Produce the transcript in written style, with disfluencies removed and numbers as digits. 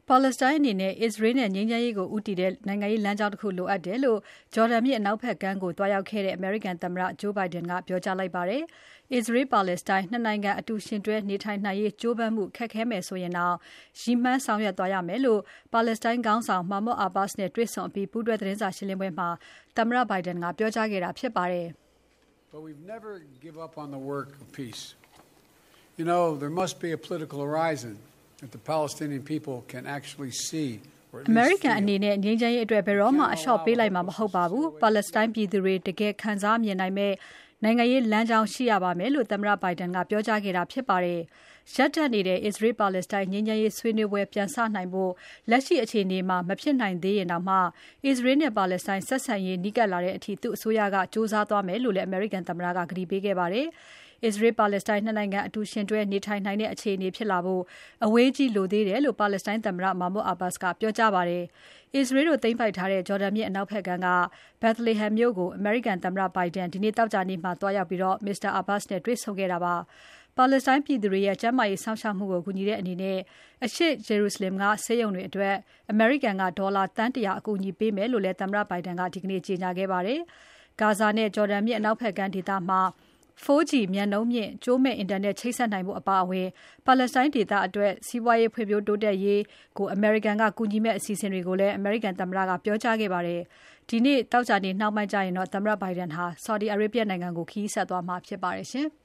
ပါလက်စတိုင်းအနေနဲ့ အစ္စရေးနဲ့ငြိမ်းချမ်းရေးကိုဦးတည်တဲ့နိုင်ငံရေးလမ်းကြောင်းတစ်ခုလိုအပ်တယ်လို့ဂျော်ဒန်မြစ်အနောက်ဘက်ကမ်းကိုသွားရောက်ခဲ့တဲ့ American သမ္မတ Joe Biden ကပြောကြားလိုက်ပါတယ်။ အစ္စရေးပါလက်စတိုင်း ၂ နိုင်ငံအတူယှဉ်တွဲနေထိုင်နိုင်ရေးကြိုးပမ်းမှုခက်ခဲမယ်ဆိုရင်တောင်ရည်မှန်းဆောင်ရွက်သွားရမယ်လို့ပါလက်စတိုင်းခေါင်းဆောင် Mahmoud Abbas နဲ့တွေ့ဆုံအပြီးပူးတွဲသတင်းစာရှင်းပွဲမှာသမ္မတ Biden ကပြောကြားခဲ့တာဖြစ်ပါတယ်။ But we've never give up on the work of peace. You know, there must be a political horizon that the Palestinian people can actually see or at least American အနေနဲ့ငြိမ်းချမ်းရေးအတွက်ဘယ်တော့မှအလျှော့ပေးလိုက်မှာမဟုတ်ပါဘူး။ ပါလက်စတိုင်းပြည်သူတွေတကယ်ခံစားမြင်နိုင်မဲ့နိုင်ငံရေးလမ်းကြောင်းရှိရပါမယ်လို့သမ္မတ Biden ကပြောကြားခဲ့တာဖြစ်ပါတယ်။ ရပ်တန့်နေတဲ့ Israel Palestine ငြိမ်းချမ်းရေးဆွေးနွေးပွဲပြန်စနိုင်ဖို့လက်ရှိအခြေအနေမှာမဖြစ်နိုင်သေးရင်တောင်မှ Israel နဲ့ Palestine ဆက်ဆံရေးနီးကပ်လာတဲ့အထိသူ့အစိုးရကကြိုးစားသွားမယ်လို့လည်း American သမ္မတကကတိပေးခဲ့ပါတယ်။ Israel Palestine 2 နိုင်ငံအတူယှဉ်တွဲနေထိုင်နိုင်တဲ့အခြေအနေဖြစ်လာဖို့အဝေးကြီးလိုသေးတယ်လို့ Palestine သမ္မတ Mahmoud Abbas ကပြောကြားပါတယ်။ Israel တို့သိမ်းပိုက်ထားတဲ့ ဂျော်ဒန်မြစ်အနောက်ဘက်ကမ်းက Bethlehem မြို့ကို American သမ္မတ Biden ဒီနေ့သောကြာနေ့မှာသွားရောက်ပြီး Mr. Abbas နဲ့တွေ့ဆုံခဲ့တာပါ။ ပါလက်စတိုင်းပြည်သူတွေရဲ့ကျန်းမာရေးစောင့်ရှောက်မှုကိုကူညီတဲ့အနေနဲ့အရှေ့ဂျေရုဆလင်ကဆေးရုံတွေအတွက် အမေရိကန်ကဒေါ်လာသန်း ၁၀၀ အကူအညီပေးမယ်လို့လည်းသမ္မတ Biden ကဒီကနေ့ကြေညာခဲ့ပါတယ်။ ဂါဇာနဲ့ဂျော်ဒန်မြစ်အနောက်ဘက်ကမ်းဒေသမှာ 4G မြန်နှုန်းမြင့်ကြိုးမဲ့အင်တာနက်ချိတ်ဆက်နိုင်ဖို့အပါအဝင်ပါလက်စတိုင်းဒေသအတွက်စီးပွားရေးဖွံ့ဖြိုးတိုးတက်ရေးကိုအမေရိကန်ကကူညီမယ့်အစီအစဉ်တွေကိုလည်းအမေရိကန်သမ္မတကပြောကြားခဲ့ပါတယ်။ ဒီနေ့သောကြာနေ့နှောင်းပိုင်းကျရင်တော့သမ္မတ Biden ဟာ Saudi Arabia နိုင်ငံကိုခရီးဆက်သွားမှာဖြစ်ပါတယ်ရှင်။